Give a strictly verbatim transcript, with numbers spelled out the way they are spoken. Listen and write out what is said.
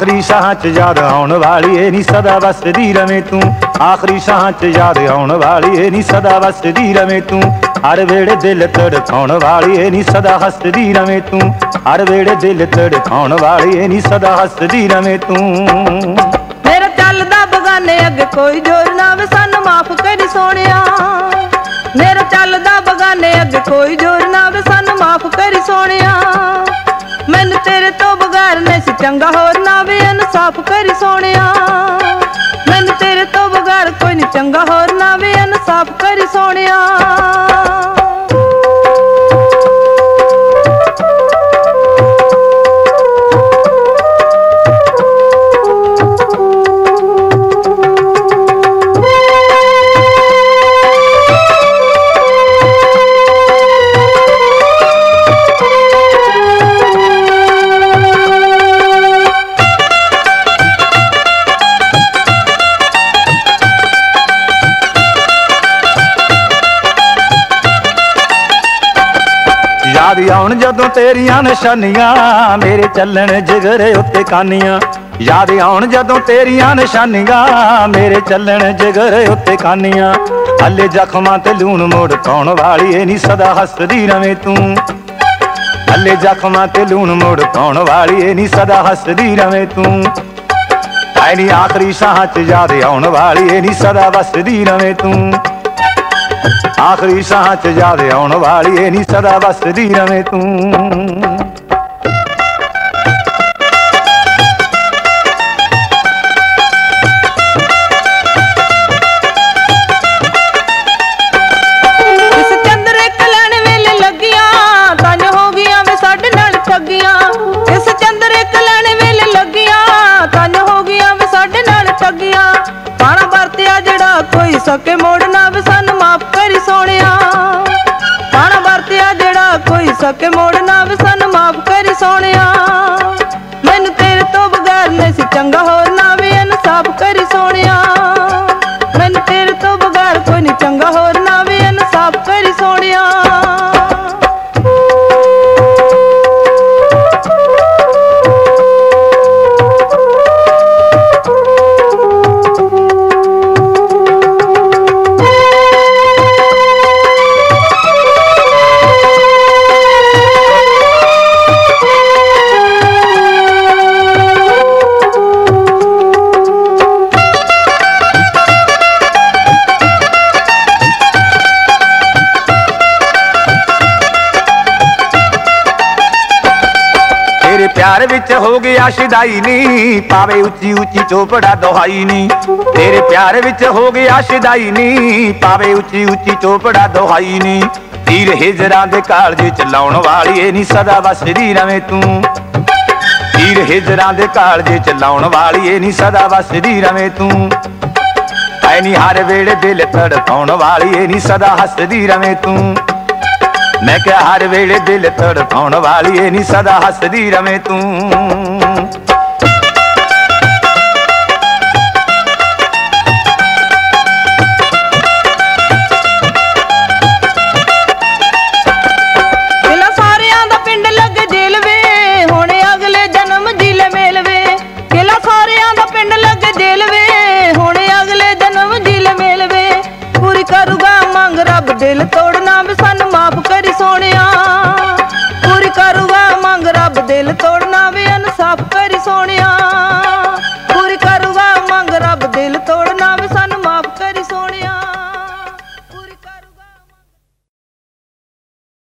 आखिरी शाह च याद आउण वाली ए नी सदा वसदी रवे तू। आखिरी शाह च याद आउण वाली ए नी सदा वसदी रवे तू। हर वेड़े दिल तड़पाउण वाली ए नी सदा हसदी रवे तू। हर वेड़े दिल तड़पाउण वाली ए नी सदा हसदी रवे तू। मेरा चलदा बगाने अगे कोई जोर ना वे सानू माफ करी सोनिया। मेरा चलदा बगाने अगे कोई जोर ना वे सानू माफ करी सोनिया। मैनू तेरे तो बगैर नहीं सी चंगा होर ना वे इंसाफ करी सोनिया। मैनू तेरे तो बगैर कोई नहीं चंगा होर ना वे इंसाफ करी सोनिया। याद आउण जदों तेरियां निशानियां मेरे चलन जिगर उत्ते कानियां। याद आउण जदों तेरियां निशानियां मेरे चलन जिगर उत्ते कानियां। हले जख्मां ते लूण मोड़ पाउण वाली ए नी सदा हसदी रवे तू। हले जख्मां ते लूण मोड़ पाउण वाली ए नी सदा हसदी रवे तू। ऐ नी आखिरी शाह च याद आउण वाली ए नी सदा वसदी रवे तू। आखिरी शाह च याद आउण वाली ए नी सदा वसदी रवे तू। इस चंद्रे कलैण वेले लगियां तंज हो गईयां वे साडे नाल ठगियां। इस चंद्रे कलैण वेले लगियां तंज हो गईयां वे साडे नाल ठगियां। पाणा वरतिया जड़ा कोई सके मोड़ना वे सानू माफ करी सोनिया। पाणा वरतिया जड़ा कोई सके मोड़ना वे सानू माफ करी सोनिया। मैनू तेरे तो बगैर नहीं सी चंगा होर ना वे इंसाफ करी सोनिया। मैनू तेरे तो बगैर कोई नहीं चंगा होर ना वे इंसाफ करी सोनिया। तेरे प्यार विच हो गया शिदाई नी पावे उची उची चोपड़ा दोहाई नी। तेरे प्यार विच हो गया शिदाई नी पावे उची उची चोपड़ा दोहाई नी। तीर हिजरां दे कालजे च लाउण वाली ए नी सदा वसदी रवे तू। तीर हिजरां दे कालजे च लाउण वाली ए नी सदा वसदी रवे तू। ऐ नी हर वेले दिल तड़पाउण वाली ए नी सदा हसदी रवे तू। मैं क्या हर वेले दिल तड़पाउण वाली ए नी सदा हसदी रवे तू। किला सारियां दा पिंड लगे जेल वे हुण अगले जन्म जिले मेल वे। किला सारियां दा पिंड लगे जेल वे हुण अगले जन्म जिले मेल वे। पूरी करूगा मंग रब दिल तोड़ना वे सानू माफ करी सोनिया। पूरी करूगा मंग रब दिल तोड़ना वे इंसाफ करी सोनिया।